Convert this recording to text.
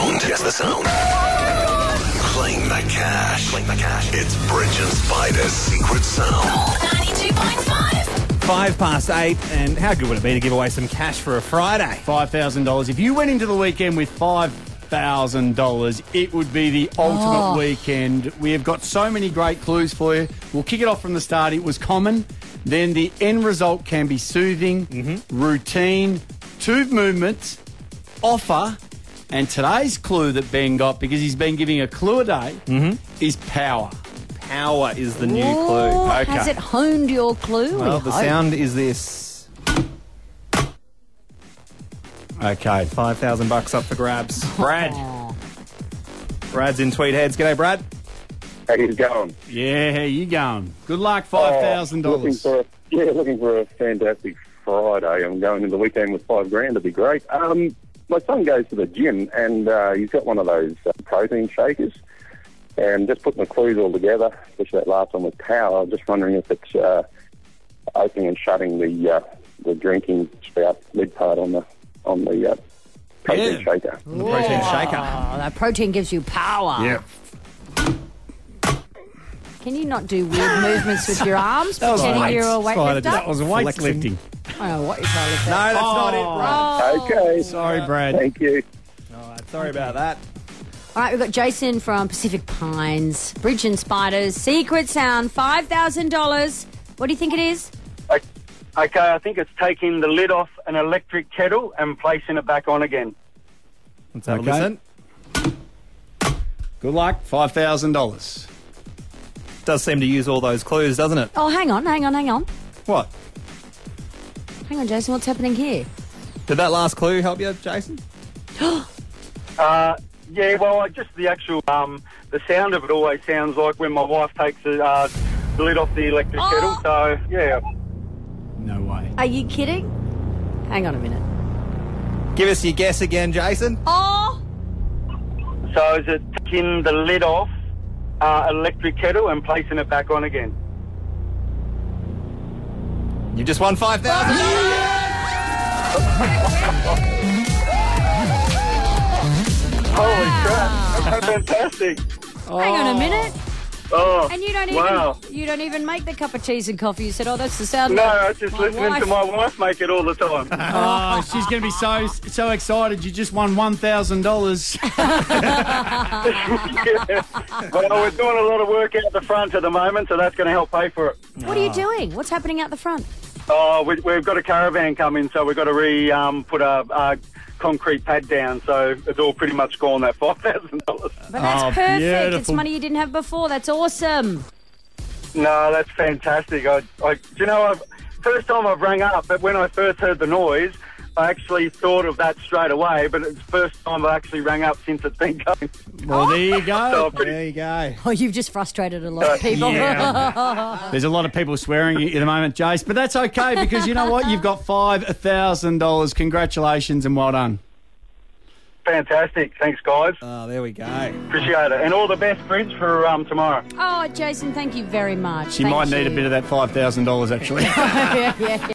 sound. Guess the sound. Playing the cash. It's Bridge and Spider's secret sound. 92.5. 8:05, and how good would it be to give away some cash for a Friday? $5,000. If you went into the weekend with $5,000, it would be the ultimate weekend. We have got so many great clues for you. We'll kick it off from the start. It was common. Then the end result can be soothing, routine, two movements, offer, and today's clue that Ben got, because he's been giving a clue a day, is power. Power is the new Oh, clue. Okay. Has it honed your clue? Well, We the hope. sound is this. Okay. $5,000 up for grabs. Brad. Oh. Brad's in Tweed Heads. G'day, Brad. How you going? Yeah, how you going? Good luck, $5,000. Looking for a fantastic Friday. I'm going into the weekend with $5,000. That'd be great. My son goes to the gym and he's got one of those protein shakers. And just putting the clues all together, especially that last one with power. I'm just wondering if it's opening and shutting the drinking spout lid part on the protein shaker. The protein shaker. Oh, that protein gives you power. Yeah. Can you not do weird movements with your arms pretending you're a weightlifter? That was weightlifting. I don't know what you're trying to say. No, that's not it, Brad. Okay. Sorry, Brad. Thank you. All right, sorry about that. All right, we've got Jason from Pacific Pines, Bridge and Spiders, secret sound, $5,000. What do you think it is? Okay, I think it's taking the lid off an electric kettle and placing it back on again. Let's have Okay. a listen. Good luck, $5,000. Does seem to use all those clues, doesn't it? Oh, hang on. What? Hang on, Jason, what's happening here? Did that last clue help you, Jason? Yeah, well, just the actual, the sound of it always sounds like when my wife takes the lid off the electric kettle. So, yeah. No way. Are you kidding? Hang on a minute. Give us your guess again, Jason. Oh! So is it taking the lid off electric kettle and placing it back on again? You just won $5,000. Holy crap, that's fantastic. Hang on a minute. Oh, And you don't even make the cup of teas and coffee. You said, oh, that's the sound No, of I was just my listening wife. to my wife make it all the time. Oh, she's going to be so excited. You just won $1,000. Well, we're doing a lot of work out the front at the moment, so that's going to help pay for it. What are you doing? What's happening out the front? Oh, we've got a caravan coming, so we've got to put a concrete pad down, so it's all pretty much gone, that $5,000. But that's Oh, perfect. It's beautiful. money you didn't have before. That's awesome. No, that's fantastic. First time I've rang up, but when I first heard the noise, I actually thought of that straight away, but it's the first time I actually rang up since it's been going. Well, there you go. So pretty- There you go. Oh, you've just frustrated a lot of people. Yeah. There's a lot of people swearing at you at the moment, Jace, but that's okay because you know what? You've got $5,000. Congratulations and well done. Fantastic. Thanks, guys. Oh, there we go. Appreciate it. And all the best, Bridge, for tomorrow. Oh, Jason, thank you very much. She might need a bit of that $5,000 actually. yeah.